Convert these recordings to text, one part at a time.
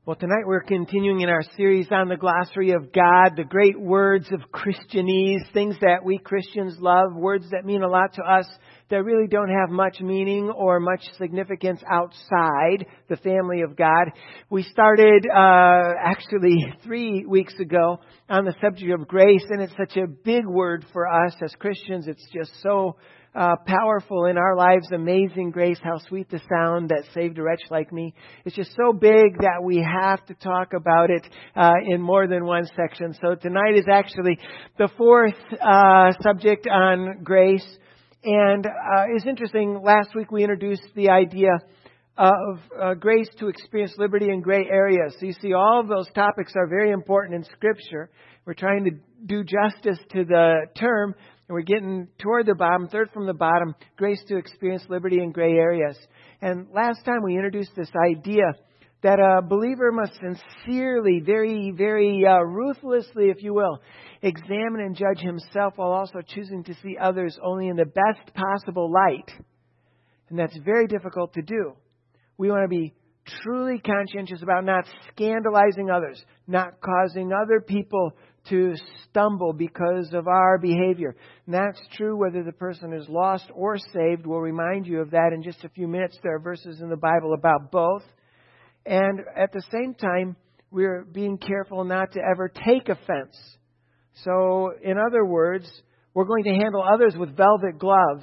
Well, tonight we're continuing in our series on the glossary of God, the great words of Christianese, things that we Christians love, words that mean a lot to us that really don't have much meaning or much significance outside the family of God. We started actually 3 weeks ago on the subject of grace, and it's such a big word for us as Christians. It's just so powerful in our lives. Amazing grace, how sweet the sound that saved a wretch like me. It's just so big that we have to talk about it in more than one section. So tonight is actually the fourth subject on grace. And it's interesting, last week we introduced the idea of grace to experience liberty in gray areas. So you see, all of those topics are very important in Scripture. We're trying to do justice to the term, and we're getting toward the bottom, third from the bottom, grace to experience liberty in gray areas. And last time we introduced this idea that a believer must sincerely, very, very ruthlessly, if you will, examine and judge himself while also choosing to see others only in the best possible light. And that's very difficult to do. We want to be truly conscientious about not scandalizing others, not causing other people to stumble because of our behavior. And that's true whether the person is lost or saved. We'll remind you of that in just a few minutes. There are verses in the Bible about both. And at the same time, we're being careful not to ever take offense. So, in other words, we're going to handle others with velvet gloves,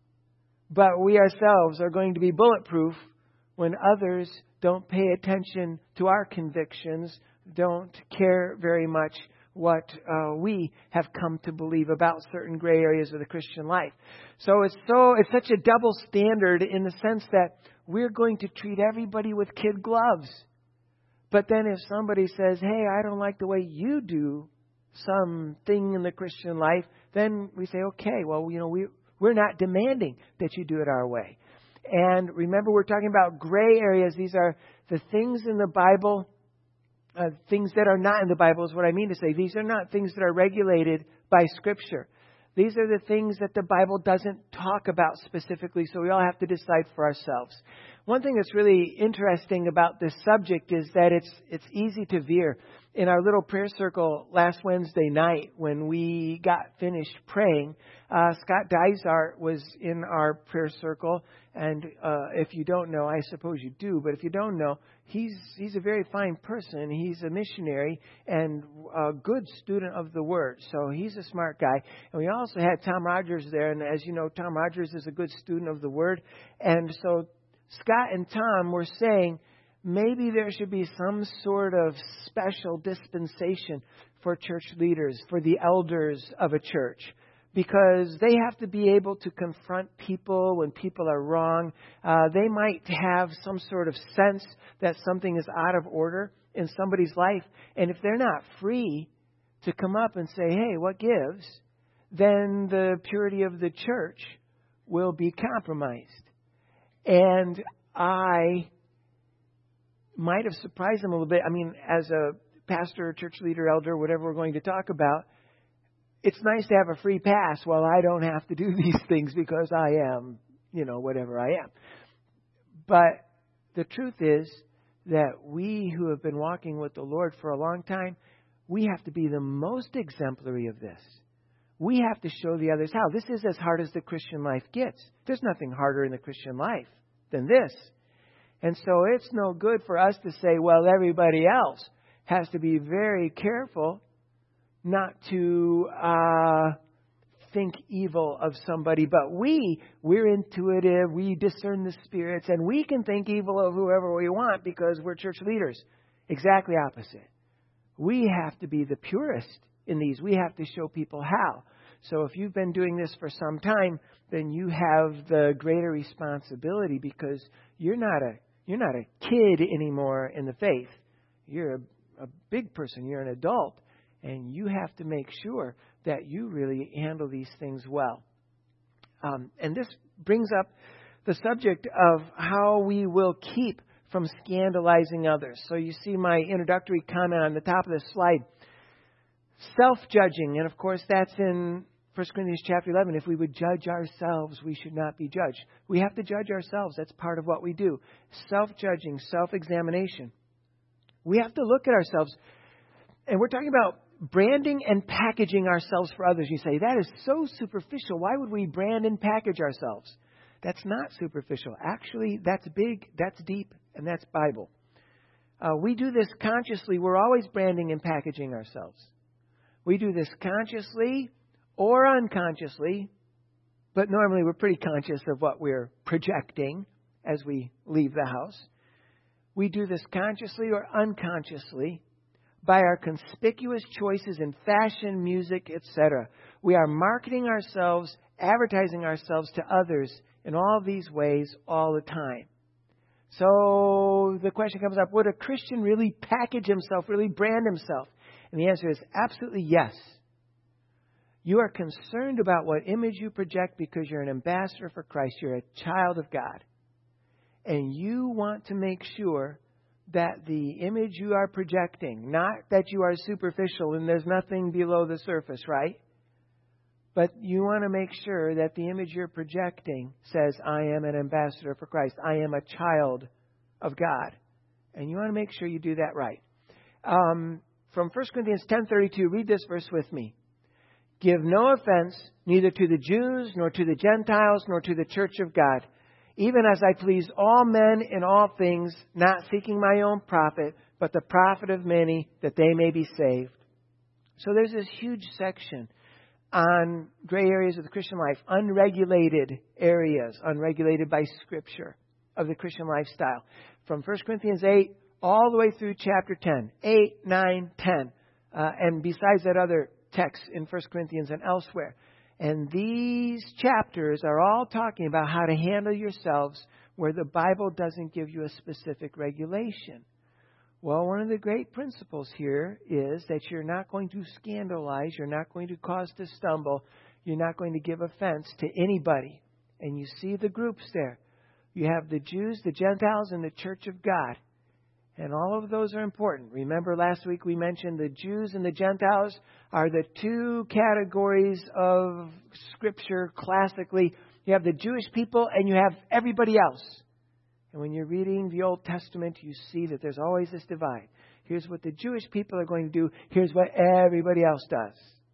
but we ourselves are going to be bulletproof when others don't pay attention to our convictions, don't care very much what we have come to believe about certain gray areas of the Christian life. So it's such a double standard in the sense that we're going to treat everybody with kid gloves. But then if somebody says, hey, I don't like the way you do something in the Christian life, then we say, okay, well, we're not demanding that you do it our way. And remember, we're talking about gray areas. These are the things in the Bible, things that are not in the Bible is what I mean to say. These are not things that are regulated by Scripture. These are the things that the Bible doesn't talk about specifically, so we all have to decide for ourselves. One thing that's really interesting about this subject is that it's easy to veer. In our little prayer circle last Wednesday night, when we got finished praying, Scott Dysart was in our prayer circle. And if you don't know, I suppose you do, but if you don't know, he's a very fine person. He's a missionary and a good student of the Word. So he's a smart guy. And we also had Tom Rogers there. And as you know, Tom Rogers is a good student of the Word. And so Scott and Tom were saying, maybe there should be some sort of special dispensation for church leaders, for the elders of a church, because they have to be able to confront people when people are wrong. They might have some sort of sense that something is out of order in somebody's life. And if they're not free to come up and say, hey, what gives? Then the purity of the church will be compromised. And I might have surprised them a little bit. I mean, as a pastor, church leader, elder, whatever we're going to talk about, it's nice to have a free pass. Well, I don't have to do these things because I am, whatever I am. But the truth is that we who have been walking with the Lord for a long time, we have to be the most exemplary of this. We have to show the others how. This is as hard as the Christian life gets. There's nothing harder in the Christian life than this. And so it's no good for us to say, well, everybody else has to be very careful not to think evil of somebody. But we're intuitive, we discern the spirits, and we can think evil of whoever we want because we're church leaders. Exactly opposite. We have to be the purest in these. We have to show people how. So if you've been doing this for some time, then you have the greater responsibility because you're not a kid anymore in the faith. You're a big person. You're an adult. And you have to make sure that you really handle these things well. And this brings up the subject of how we will keep from scandalizing others. So you see my introductory comment on the top of the slide. Self-judging. And of course, that's in 1 Corinthians chapter 11. If we would judge ourselves, we should not be judged. We have to judge ourselves. That's part of what we do. Self-judging, self-examination. We have to look at ourselves, and we're talking about branding and packaging ourselves for others. You say, that is so superficial. Why would we brand and package ourselves? That's not superficial. Actually, that's big, that's deep, and that's Bible. We do this consciously. We're always branding and packaging ourselves. We do this consciously or unconsciously, but normally we're pretty conscious of what we're projecting as we leave the house. We do this consciously or unconsciously by our conspicuous choices in fashion, music, etc. We are marketing ourselves, advertising ourselves to others in all these ways all the time. So the question comes up, would a Christian really package himself, really brand himself? And the answer is absolutely yes. You are concerned about what image you project because you're an ambassador for Christ. You're a child of God. And you want to make sure that the image you are projecting, not that you are superficial and there's nothing below the surface, right? But you want to make sure that the image you're projecting says, I am an ambassador for Christ. I am a child of God. And you want to make sure you do that right. From 1 Corinthians 10:32, read this verse with me. Give no offense neither to the Jews, nor to the Gentiles, nor to the church of God, even as I please all men in all things, not seeking my own profit, but the profit of many, that they may be saved. So there's this huge section on gray areas of the Christian life, unregulated areas, unregulated by Scripture of the Christian lifestyle. From 1 Corinthians 8 all the way through chapter 10, 8, 9, 10. And besides that, other texts in 1 Corinthians and elsewhere. And these chapters are all talking about how to handle yourselves where the Bible doesn't give you a specific regulation. Well, one of the great principles here is that you're not going to scandalize, you're not going to cause to stumble, you're not going to give offense to anybody. And you see the groups there. You have the Jews, the Gentiles, and the Church of God. And all of those are important. Remember last week we mentioned the Jews and the Gentiles are the two categories of Scripture classically. You have the Jewish people and you have everybody else. And when you're reading the Old Testament, you see that there's always this divide. Here's what the Jewish people are going to do. Here's what everybody else does.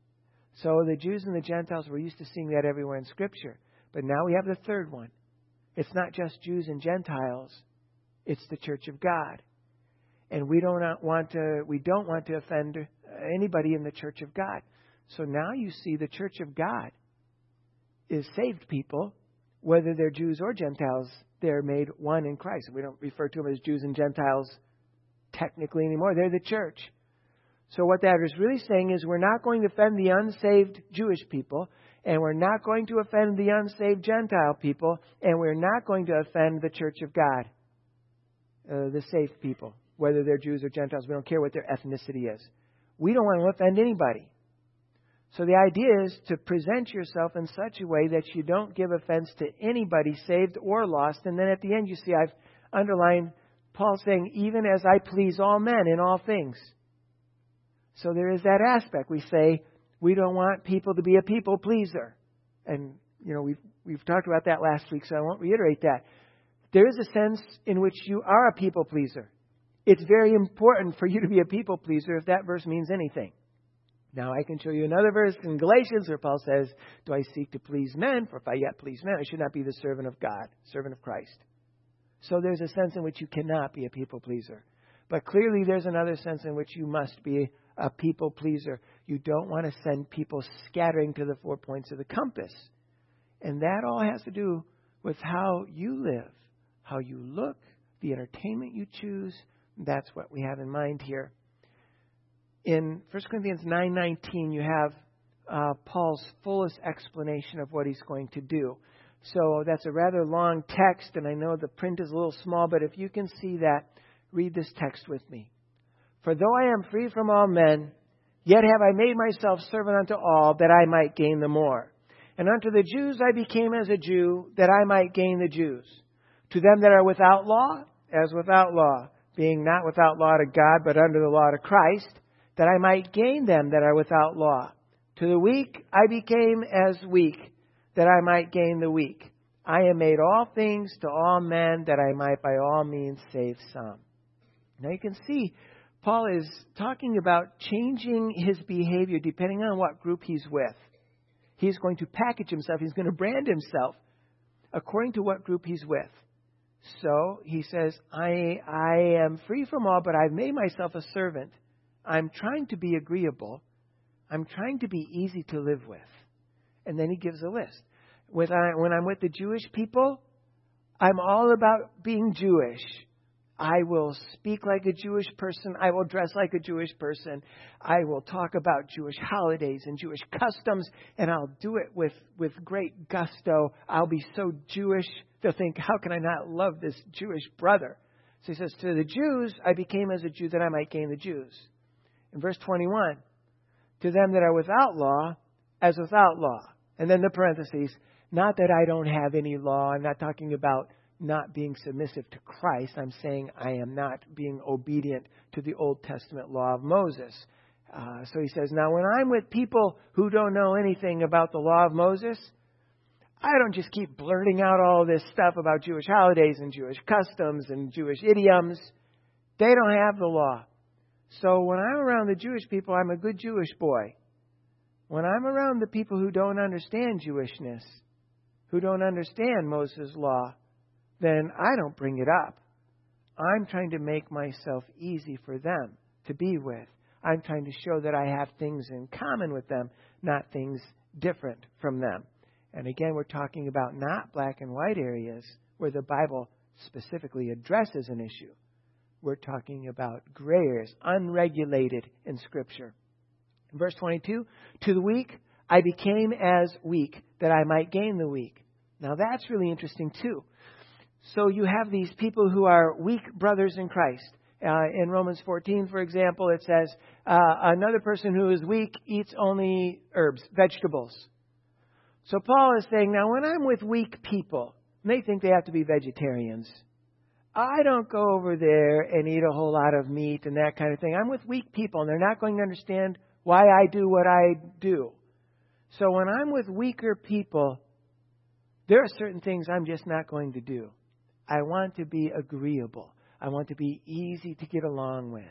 So the Jews and the Gentiles, we're used to seeing that everywhere in Scripture. But now we have the third one. It's not just Jews and Gentiles. It's the Church of God. And we don't want to offend anybody in the Church of God. So now you see the Church of God is saved people, whether they're Jews or Gentiles. They're made one in Christ. We don't refer to them as Jews and Gentiles technically anymore. They're the church. So what that is really saying is we're not going to offend the unsaved Jewish people, and we're not going to offend the unsaved Gentile people, and we're not going to offend the Church of God, the saved people, whether they're Jews or Gentiles. We don't care what their ethnicity is. We don't want to offend anybody. So the idea is to present yourself in such a way that you don't give offense to anybody, saved or lost. And then at the end, you see I've underlined Paul saying, even as I please all men in all things. So there is that aspect. We say we don't want people to be a people pleaser. And, we've talked about that last week, so I won't reiterate that. There is a sense in which you are a people pleaser. It's very important for you to be a people pleaser if that verse means anything. Now, I can show you another verse in Galatians where Paul says, do I seek to please men? For if I yet please men, I should not be the servant of God, servant of Christ. So there's a sense in which you cannot be a people pleaser. But clearly there's another sense in which you must be a people pleaser. You don't want to send people scattering to the 4 points of the compass. And that all has to do with how you live, how you look, the entertainment you choose. That's what we have in mind here. In 1 Corinthians 9:19, you have Paul's fullest explanation of what he's going to do. So that's a rather long text, and I know the print is a little small, but if you can see that, read this text with me. For though I am free from all men, yet have I made myself servant unto all, that I might gain the more. And unto the Jews I became as a Jew, that I might gain the Jews. To them that are without law, as without law, being not without law to God, but under the law to Christ, that I might gain them that are without law. To the weak I became as weak, that I might gain the weak. I am made all things to all men, that I might by all means save some. Now you can see Paul is talking about changing his behavior depending on what group he's with. He's going to package himself. He's going to brand himself according to what group he's with. So he says, I am free from all, but I've made myself a servant. I'm trying to be agreeable. I'm trying to be easy to live with. And then he gives a list. When I'm with the Jewish people, I'm all about being Jewish. I will speak like a Jewish person. I will dress like a Jewish person. I will talk about Jewish holidays and Jewish customs, and I'll do it with great gusto. I'll be so Jewish, they'll think, how can I not love this Jewish brother? So he says, to the Jews, I became as a Jew that I might gain the Jews. In verse 21, to them that are without law, as without law. And then the parentheses, not that I don't have any law. I'm not talking about not being submissive to Christ. I'm saying I am not being obedient to the Old Testament law of Moses. So he says, now when I'm with people who don't know anything about the law of Moses, I don't just keep blurting out all this stuff about Jewish holidays and Jewish customs and Jewish idioms. They don't have the law. So when I'm around the Jewish people, I'm a good Jewish boy. When I'm around the people who don't understand Jewishness, who don't understand Moses' law, then I don't bring it up. I'm trying to make myself easy for them to be with. I'm trying to show that I have things in common with them, not things different from them. And again, we're talking about not black and white areas where the Bible specifically addresses an issue. We're talking about gray areas, unregulated in Scripture. In verse 22, to the weak, I became as weak, that I might gain the weak. Now that's really interesting too. So you have these people who are weak brothers in Christ. In Romans 14, for example, it says, another person who is weak eats only herbs, vegetables. So Paul is saying, now when I'm with weak people, they think they have to be vegetarians. I don't go over there and eat a whole lot of meat and that kind of thing. I'm with weak people, and they're not going to understand why I do what I do. So when I'm with weaker people, there are certain things I'm just not going to do. I want to be agreeable. I want to be easy to get along with.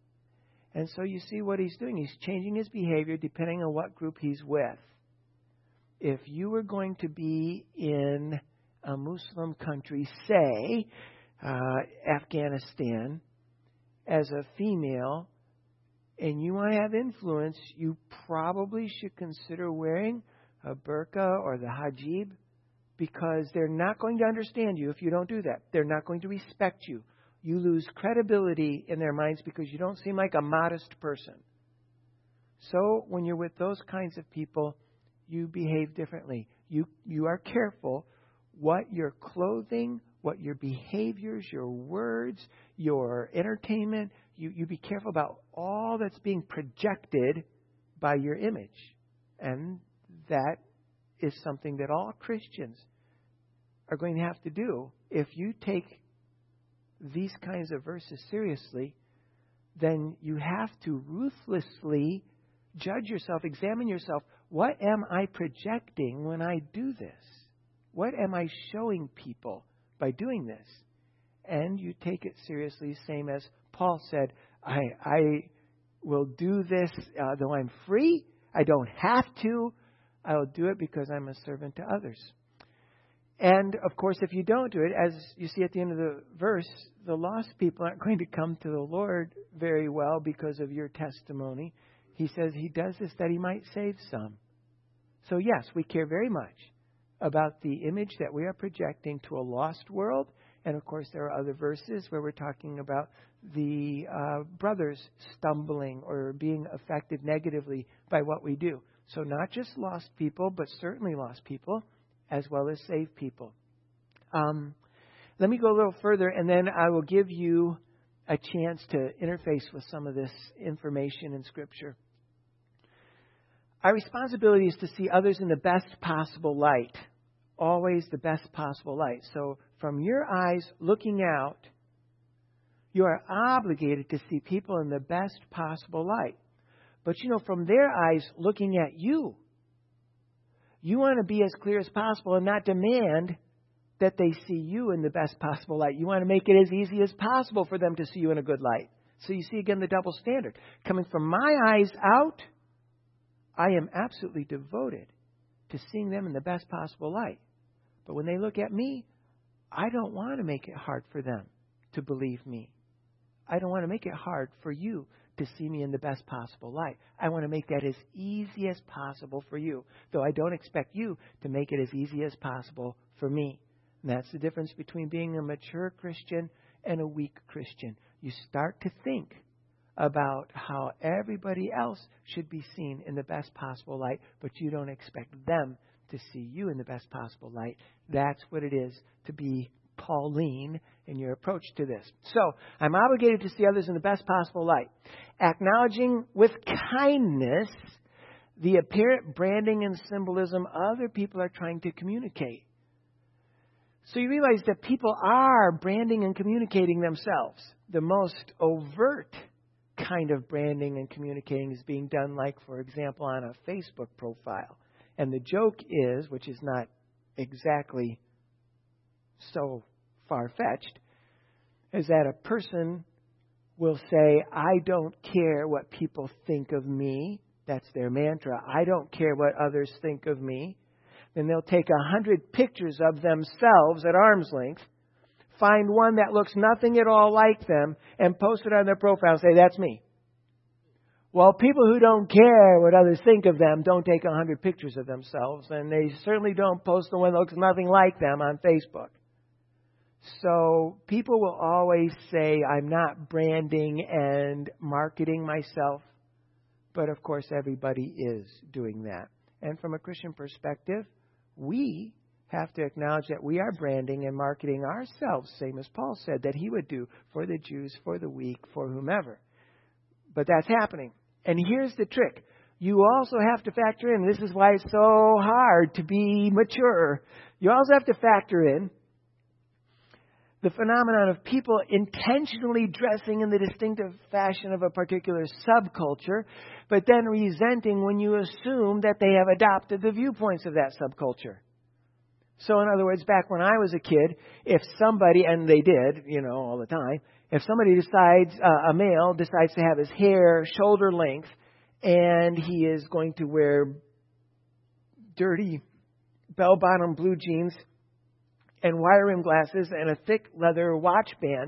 And so you see what he's doing. He's changing his behavior depending on what group he's with. If you were going to be in a Muslim country, say Afghanistan, as a female, and you want to have influence, you probably should consider wearing a burqa or the hijab, because they're not going to understand you if you don't do that. They're not going to respect you. You lose credibility in their minds because you don't seem like a modest person. So when you're with those kinds of people, you behave differently. You are careful what your clothing, what your behaviors, your words, your entertainment, you be careful about all that's being projected by your image. And that is something that all Christians are going to have to do. If you take these kinds of verses seriously, then you have to ruthlessly judge yourself, examine yourself. What am I projecting when I do this? What am I showing people by doing this? And you take it seriously, same as Paul said, I will do this though I'm free. I don't have to. I will do it because I'm a servant to others. And, of course, if you don't do it, as you see at the end of the verse, the lost people aren't going to come to the Lord very well because of your testimony. He says he does this that he might save some. So, yes, we care very much about the image that we are projecting to a lost world. And, of course, there are other verses where we're talking about the brothers stumbling or being affected negatively by what we do. So not just lost people, but certainly lost people, as well as saved people. Let me go a little further, and then I will give you a chance to interface with some of this information in Scripture. Our responsibility is to see others in the best possible light. Always the best possible light. So from your eyes looking out, you are obligated to see people in the best possible light. But, from their eyes looking at you, you want to be as clear as possible and not demand that they see you in the best possible light. You want to make it as easy as possible for them to see you in a good light. So you see again the double standard. Coming from my eyes out, I am absolutely devoted to seeing them in the best possible light. But when they look at me, I don't want to make it hard for them to believe me. I don't want to make it hard for you to see me in the best possible light. I want to make that as easy as possible for you, though I don't expect you to make it as easy as possible for me. And that's the difference between being a mature Christian and a weak Christian. You start to think about how everybody else should be seen in the best possible light, but you don't expect them to see you in the best possible light. That's what it is to be Pauline in your approach to this. So, I'm obligated to see others in the best possible light. Acknowledging with kindness the apparent branding and symbolism other people are trying to communicate. So you realize that people are branding and communicating themselves. The most overt kind of branding and communicating is being done, like, for example, on a Facebook profile. And the joke is, which is not exactly so far-fetched, is that a person will say, I don't care what people think of me. That's their mantra. I don't care what others think of me. Then they'll take 100 pictures of themselves at arm's length, find one that looks nothing at all like them, and post it on their profile and say, that's me. Well, people who don't care what others think of them don't take 100 pictures of themselves, and they certainly don't post the one that looks nothing like them on Facebook. So people will always say, I'm not branding and marketing myself. But of course, everybody is doing that. And from a Christian perspective, we have to acknowledge that we are branding and marketing ourselves, same as Paul said that he would do for the Jews, for the weak, for whomever. But that's happening. And here's the trick. You also have to factor in, this is why it's so hard to be mature. You also have to factor in the phenomenon of people intentionally dressing in the distinctive fashion of a particular subculture, but then resenting when you assume that they have adopted the viewpoints of that subculture. So in other words, back when I was a kid, if somebody, and they did, all the time, if somebody decides, a male decides to have his hair shoulder length, and he is going to wear dirty bell-bottom blue jeans and wire rim glasses and a thick leather watch band,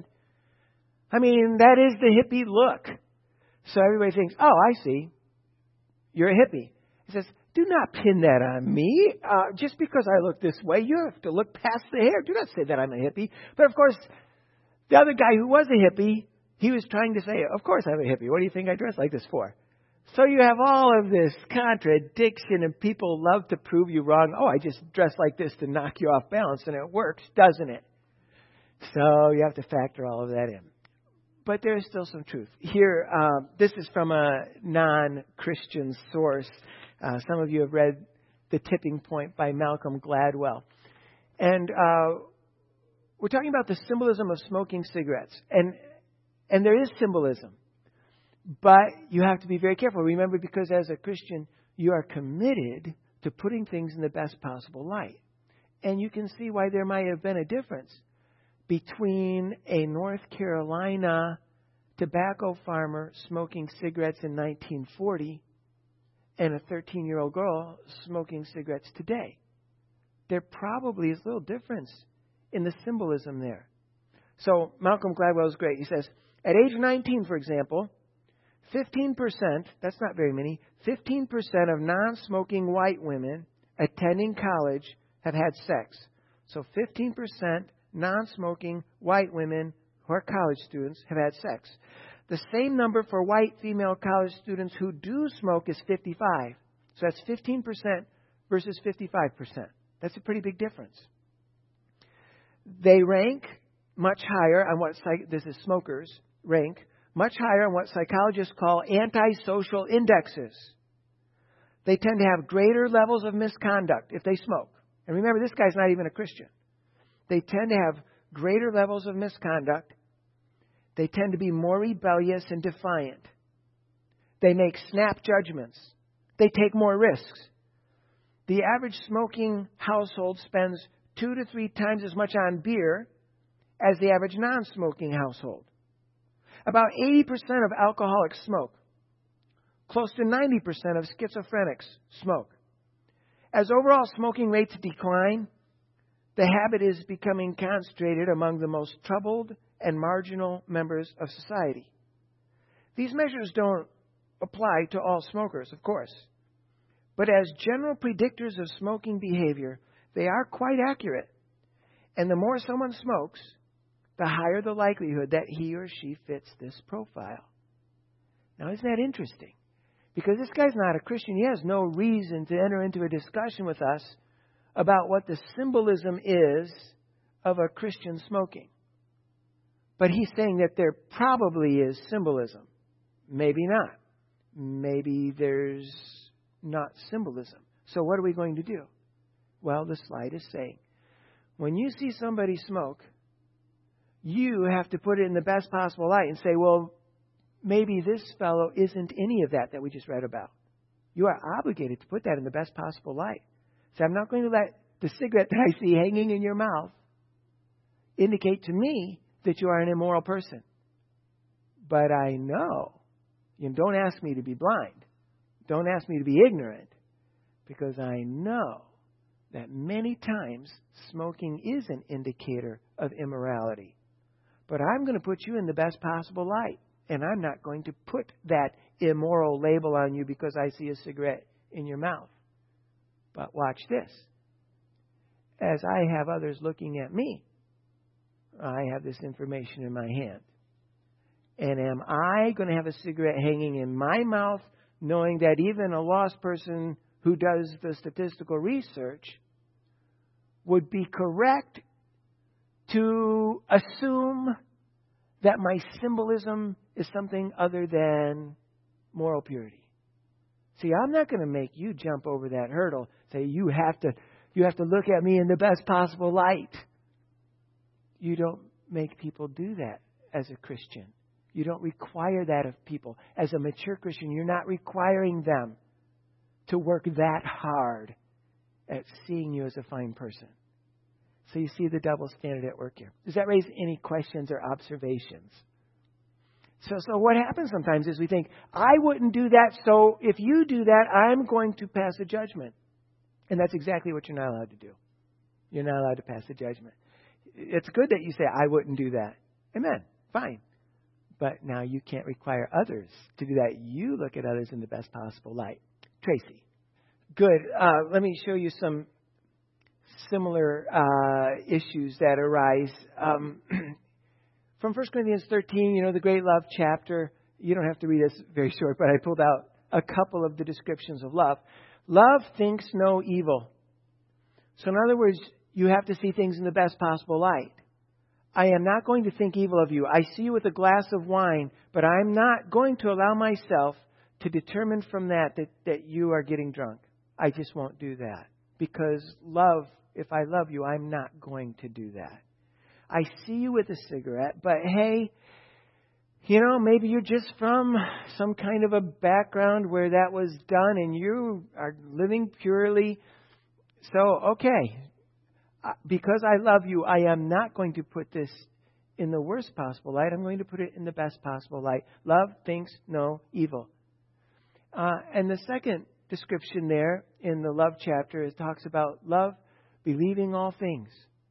that is the hippie look. So everybody thinks, oh, I see. You're a hippie. He says, do not pin that on me. Just because I look this way, you have to look past the hair. Do not say that I'm a hippie. But of course, the other guy who was a hippie, he was trying to say, of course I'm a hippie. What do you think I dress like this for? So you have all of this contradiction, and people love to prove you wrong. Oh, I just dress like this to knock you off balance, and it works, doesn't it? So you have to factor all of that in. But there is still some truth. Here, this is from a non-Christian source. Some of you have read The Tipping Point by Malcolm Gladwell. And we're talking about the symbolism of smoking cigarettes. And there is symbolism. But you have to be very careful. Remember, because as a Christian, you are committed to putting things in the best possible light. And you can see why there might have been a difference between a North Carolina tobacco farmer smoking cigarettes in 1940 and a 13-year-old girl smoking cigarettes today. There probably is a little difference in the symbolism there. So Malcolm Gladwell is great. He says, at age 19, for example, 15%, that's not very many, 15% of non-smoking white women attending college have had sex. So 15% non-smoking white women who are college students have had sex. The same number for white female college students who do smoke is 55. So that's 15% versus 55%. That's a pretty big difference. They rank much higher on what, this is smokers, rank much higher on what psychologists call antisocial indexes. They tend to have greater levels of misconduct if they smoke. And remember, this guy's not even a Christian. They tend to have greater levels of misconduct. They tend to be more rebellious and defiant. They make snap judgments. They take more risks. The average smoking household spends 2 to 3 times as much on beer as the average non-smoking household. About 80% of alcoholics smoke. Close to 90% of schizophrenics smoke. As overall smoking rates decline, the habit is becoming concentrated among the most troubled and marginal members of society. These measures don't apply to all smokers, of course. But as general predictors of smoking behavior, they are quite accurate. And the more someone smokes, the higher the likelihood that he or she fits this profile. Now, isn't that interesting? Because this guy's not a Christian. He has no reason to enter into a discussion with us about what the symbolism is of a Christian smoking. But he's saying that there probably is symbolism. Maybe not. Maybe there's not symbolism. So what are we going to do? Well, the slide is saying, when you see somebody smoke, you have to put it in the best possible light and say, well, maybe this fellow isn't any of that we just read about. You are obligated to put that in the best possible light. So I'm not going to let the cigarette that I see hanging in your mouth indicate to me that you are an immoral person. But I know, don't ask me to be blind. Don't ask me to be ignorant. Because I know that many times smoking is an indicator of immorality. But I'm going to put you in the best possible light. And I'm not going to put that immoral label on you because I see a cigarette in your mouth. But watch this. As I have others looking at me, I have this information in my hand. And am I going to have a cigarette hanging in my mouth, knowing that even a lost person who does the statistical research would be correct to assume that my symbolism is something other than moral purity? See, I'm not going to make you jump over that hurdle. Say you have to look at me in the best possible light. You don't make people do that as a Christian. You don't require that of people. As a mature Christian, you're not requiring them to work that hard at seeing you as a fine person. So you see the double standard at work here. Does that raise any questions or observations? So what happens sometimes is we think, I wouldn't do that, so if you do that, I'm going to pass a judgment. And that's exactly what you're not allowed to do. You're not allowed to pass a judgment. It's good that you say, I wouldn't do that. Amen. Fine. But now you can't require others to do that. You look at others in the best possible light. Tracy. Good. Let me show you some similar issues that arise. From 1 Corinthians 13, the great love chapter. You don't have to read this very short, but I pulled out a couple of the descriptions of love. Love thinks no evil. So in other words, you have to see things in the best possible light. I am not going to think evil of you. I see you with a glass of wine, but I'm not going to allow myself to determine from that you are getting drunk. I just won't do that. Because love, if I love you, I'm not going to do that. I see you with a cigarette, but hey, maybe you're just from some kind of a background where that was done and you are living purely. So, okay, because I love you, I am not going to put this in the worst possible light. I'm going to put it in the best possible light. Love thinks no evil. And the second description there in the love chapter, it talks about love believing all things.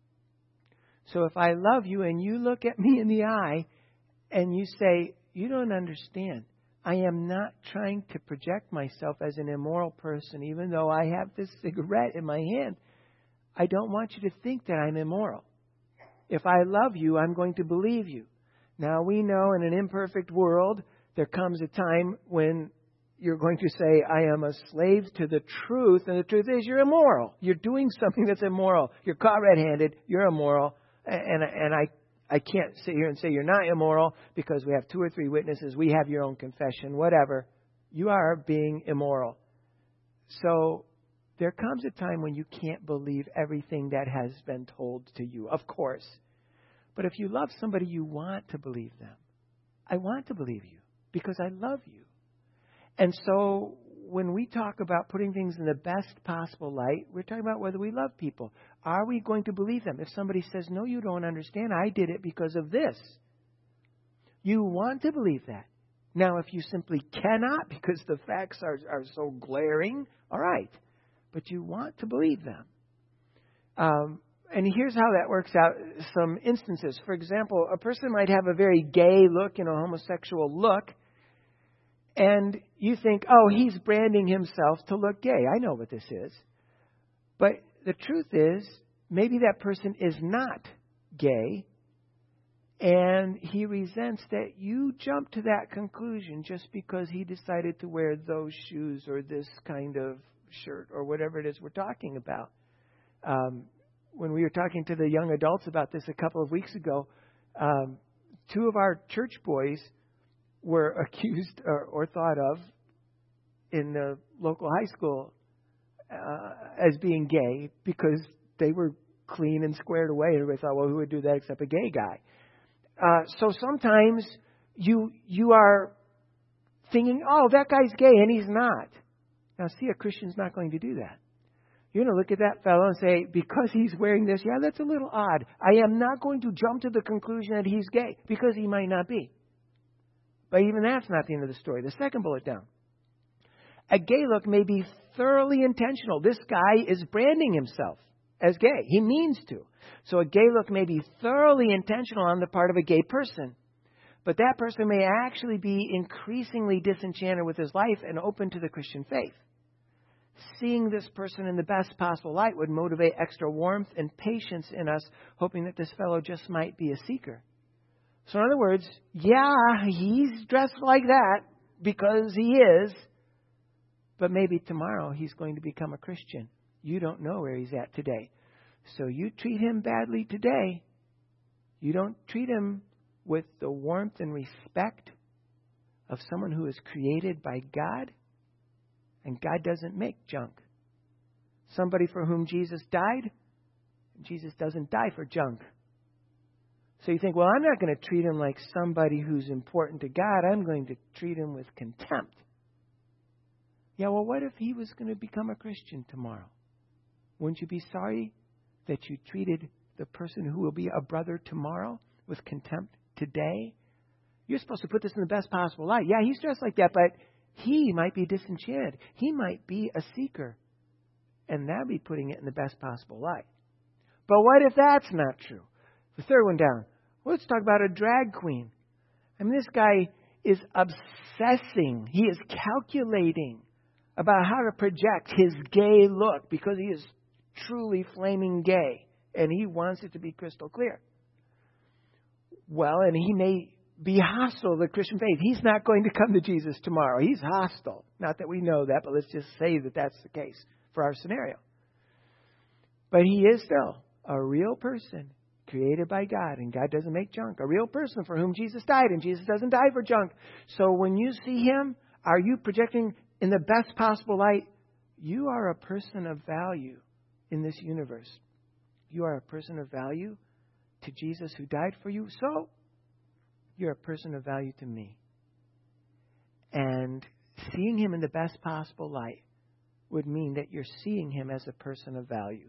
So if I love you and you look at me in the eye and you say, you don't understand. I am not trying to project myself as an immoral person, even though I have this cigarette in my hand. I don't want you to think that I'm immoral. If I love you, I'm going to believe you. Now we know in an imperfect world, there comes a time when you're going to say, I am a slave to the truth. And the truth is you're immoral. You're doing something that's immoral. You're caught red-handed. You're immoral. And I can't sit here and say you're not immoral because we have 2 or 3 witnesses. We have your own confession, whatever. You are being immoral. So there comes a time when you can't believe everything that has been told to you, of course. But if you love somebody, you want to believe them. I want to believe you because I love you. And so when we talk about putting things in the best possible light, we're talking about whether we love people. Are we going to believe them? If somebody says, no, you don't understand, I did it because of this. You want to believe that. Now, if you simply cannot because the facts are so glaring, all right. But you want to believe them. And here's how that works out. Some instances. For example, a person might have a very gay look, homosexual look. And you think, oh, he's branding himself to look gay. I know what this is. But the truth is, maybe that person is not gay. And he resents that you jumped to that conclusion just because he decided to wear those shoes or this kind of shirt or whatever it is we're talking about. When we were talking to the young adults about this a couple of weeks ago, two of our church boys were accused or thought of in the local high school as being gay because they were clean and squared away. Everybody thought, well, who would do that except a gay guy? So sometimes you are thinking, oh, that guy's gay, and he's not. Now, see, a Christian's not going to do that. You're going to look at that fellow and say, because he's wearing this, yeah, that's a little odd. I am not going to jump to the conclusion that he's gay, because he might not be. But even that's not the end of the story. The second bullet down. A gay look may be thoroughly intentional. This guy is branding himself as gay. He means to. So a gay look may be thoroughly intentional on the part of a gay person. But that person may actually be increasingly disenchanted with his life and open to the Christian faith. Seeing this person in the best possible light would motivate extra warmth and patience in us, hoping that this fellow just might be a seeker. So in other words, yeah, he's dressed like that because he is. But maybe tomorrow he's going to become a Christian. You don't know where he's at today. So you treat him badly today. You don't treat him with the warmth and respect of someone who is created by God. And God doesn't make junk. Somebody for whom Jesus died, Jesus doesn't die for junk. So you think, well, I'm not going to treat him like somebody who's important to God. I'm going to treat him with contempt. Yeah, well, what if he was going to become a Christian tomorrow? Wouldn't you be sorry that you treated the person who will be a brother tomorrow with contempt today? You're supposed to put this in the best possible light. Yeah, he's dressed like that, but he might be disenchanted. He might be a seeker. And that would be putting it in the best possible light. But what if that's not true? The third one down. Let's talk about a drag queen. I mean, this guy is obsessing. He is calculating about how to project his gay look because he is truly flaming gay. And he wants it to be crystal clear. Well, and he may be hostile to the Christian faith. He's not going to come to Jesus tomorrow. He's hostile. Not that we know that, but let's just say that that's the case for our scenario. But he is still a real person created by God, and God doesn't make junk. A real person for whom Jesus died, and Jesus doesn't die for junk. So when you see him, are you projecting in the best possible light? You are a person of value in this universe. You are a person of value to Jesus who died for you. So you're a person of value to me. And seeing him in the best possible light would mean that you're seeing him as a person of value.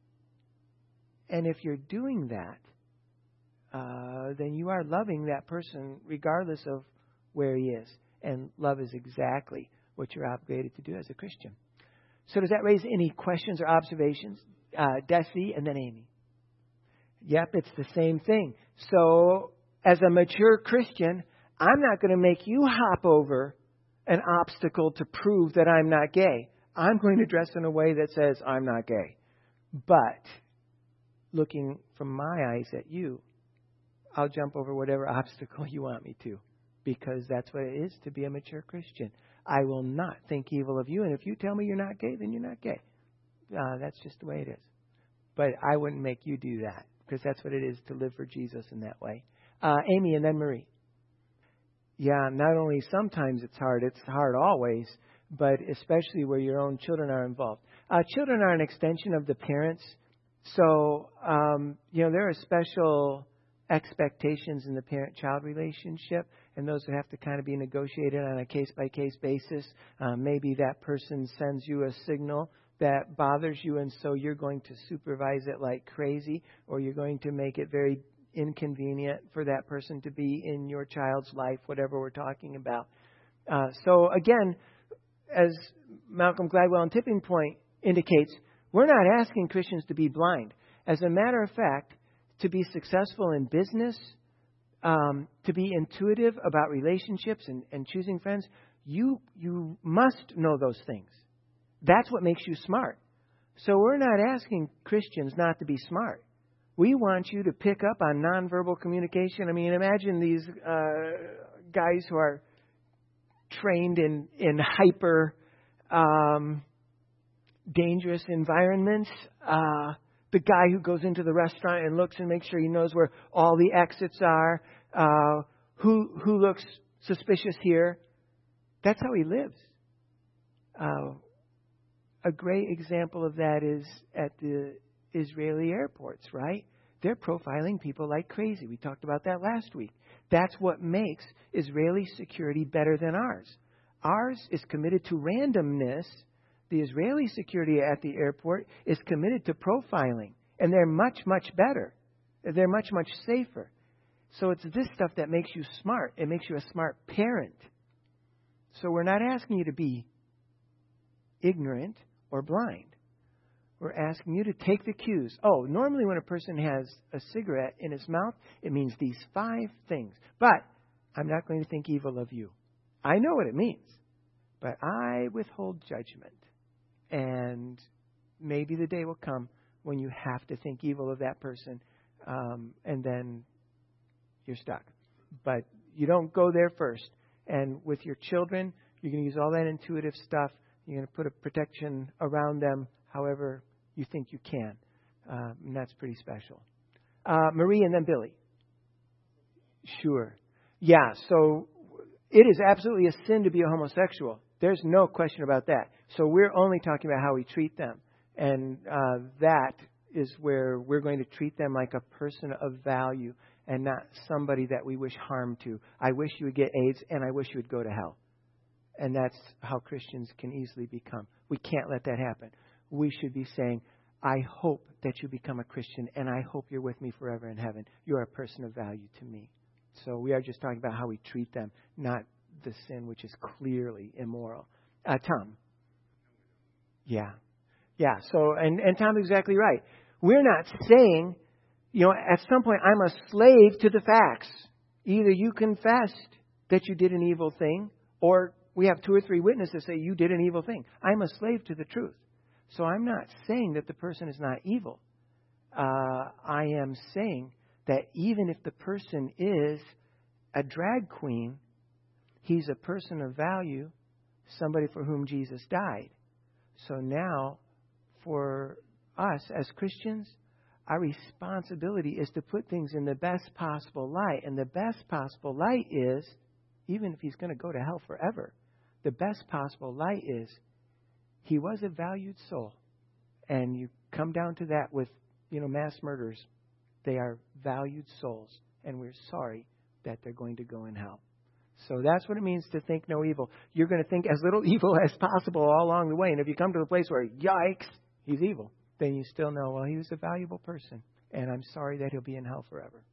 And if you're doing that, then you are loving that person regardless of where he is. And love is exactly what you're obligated to do as a Christian. So does that raise any questions or observations? Desi and then Amy. Yep, it's the same thing. So as a mature Christian, I'm not going to make you hop over an obstacle to prove that I'm not gay. I'm going to dress in a way that says I'm not gay. But looking from my eyes at you, I'll jump over whatever obstacle you want me to, because that's what it is to be a mature Christian. I will not think evil of you, and if you tell me you're not gay, then you're not gay. That's just the way it is. But I wouldn't make you do that, because that's what it is to live for Jesus in that way. Amy and then Marie. Yeah, not only sometimes it's hard always, but especially where your own children are involved. Children are an extension of the parents. So, there are special expectations in the parent-child relationship, and those would have to kind of be negotiated on a case-by-case basis. Maybe that person sends you a signal that bothers you, and so you're going to supervise it like crazy, or you're going to make it very inconvenient for that person to be in your child's life, whatever we're talking about. So again, as Malcolm Gladwell in Tipping Point indicates, we're not asking Christians to be blind. As a matter of fact, to be successful in business, to be intuitive about relationships and choosing friends, you must know those things. That's what makes you smart. So we're not asking Christians not to be smart. We want you to pick up on nonverbal communication. I mean, imagine these guys who are trained in hyper dangerous environments. The guy who goes into the restaurant and looks and makes sure he knows where all the exits are. Who looks suspicious here? That's how he lives. A great example of that is at the Israeli airports, right? They're profiling people like crazy. We talked about that last week. That's what makes Israeli security better than ours. Ours is committed to randomness. The Israeli security at the airport is committed to profiling. And they're much, much better. They're much, much safer. So it's this stuff that makes you smart. It makes you a smart parent. So we're not asking you to be ignorant or blind. We're asking you to take the cues. Oh, normally when a person has a cigarette in his mouth, it means these 5 things. But I'm not going to think evil of you. I know what it means. But I withhold judgment. And maybe the day will come when you have to think evil of that person. And then you're stuck. But you don't go there first. And with your children, you're going to use all that intuitive stuff. You're going to put a protection around them however you think you can. And that's pretty special. Marie and then Billy. Sure. Yeah, so it is absolutely a sin to be a homosexual. There's no question about that. So we're only talking about how we treat them. And that is where we're going to treat them like a person of value and not somebody that we wish harm to. I wish you would get AIDS and I wish you would go to hell. And that's how Christians can easily become. We can't let that happen. We should be saying, I hope that you become a Christian and I hope you're with me forever in heaven. You're a person of value to me. So we are just talking about how we treat them, not the sin which is clearly immoral. Tom. Yeah. So, and Tom's exactly right. We're not saying, at some point I'm a slave to the facts. Either you confessed that you did an evil thing, or we have 2 or 3 witnesses say you did an evil thing. I'm a slave to the truth. So I'm not saying that the person is not evil. I am saying that even if the person is a drag queen, he's a person of value, somebody for whom Jesus died. So now, for us as Christians, our responsibility is to put things in the best possible light. And the best possible light is, even if he's going to go to hell forever, the best possible light is he was a valued soul. And you come down to that with, mass murderers. They are valued souls. And we're sorry that they're going to go in hell. So that's what it means to think no evil. You're going to think as little evil as possible all along the way. And if you come to the place where, yikes, he's evil, then you still know, well, he was a valuable person. And I'm sorry that he'll be in hell forever.